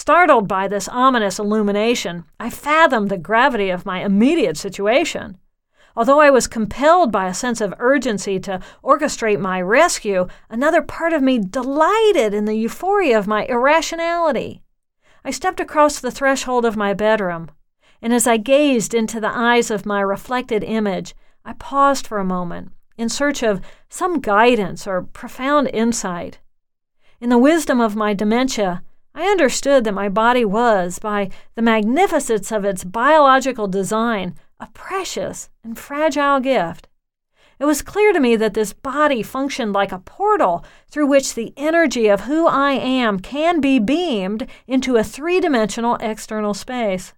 Startled by this ominous illumination, I fathomed the gravity of my immediate situation. Although I was compelled by a sense of urgency to orchestrate my rescue, another part of me delighted in the euphoria of my irrationality. I stepped across the threshold of my bedroom, and as I gazed into the eyes of my reflected image, I paused for a moment in search of some guidance or profound insight. In the wisdom of my dementia, I understood that my body was, by the magnificence of its biological design, a precious and fragile gift. It was clear to me that this body functioned like a portal through which the energy of who I am can be beamed into a three-dimensional external space.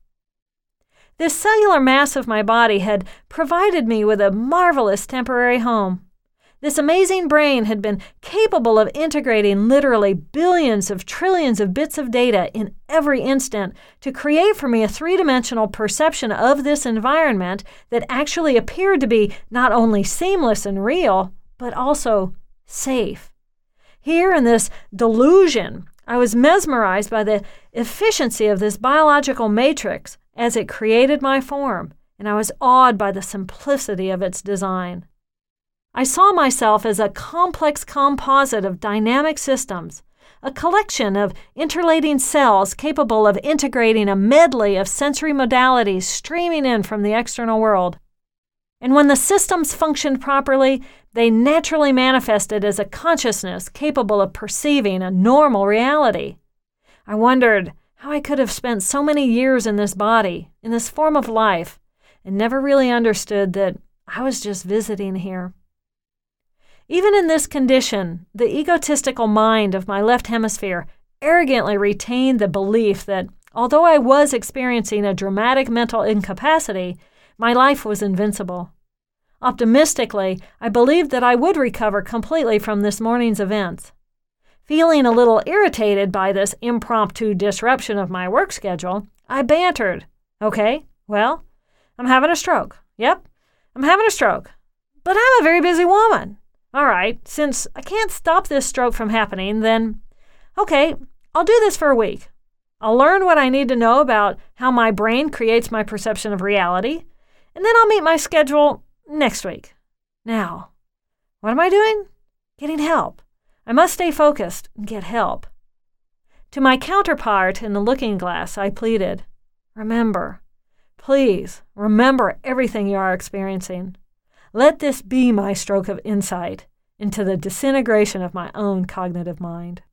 This cellular mass of my body had provided me with a marvelous temporary home. This amazing brain had been capable of integrating literally billions of trillions of bits of data in every instant to create for me a three-dimensional perception of this environment that actually appeared to be not only seamless and real, but also safe. Here in this delusion, I was mesmerized by the efficiency of this biological matrix as it created my form, and I was awed by the simplicity of its design. I saw myself as a complex composite of dynamic systems, a collection of interrelating cells capable of integrating a medley of sensory modalities streaming in from the external world. And when the systems functioned properly, they naturally manifested as a consciousness capable of perceiving a normal reality. I wondered how I could have spent so many years in this body, in this form of life, and never really understood that I was just visiting here. Even in this condition, the egotistical mind of my left hemisphere arrogantly retained the belief that, although I was experiencing a dramatic mental incapacity, my life was invincible. Optimistically, I believed that I would recover completely from this morning's events. Feeling a little irritated by this impromptu disruption of my work schedule, I bantered. Okay, well, I'm having a stroke. Yep, I'm having a stroke. But I'm a very busy woman. All right, since I can't stop this stroke from happening, then, okay, I'll do this for a week. I'll learn what I need to know about how my brain creates my perception of reality, and then I'll meet my schedule next week. Now, what am I doing? Getting help. I must stay focused and get help. To my counterpart in the looking glass, I pleaded, remember, please remember everything you are experiencing. Let this be my stroke of insight into the disintegration of my own cognitive mind.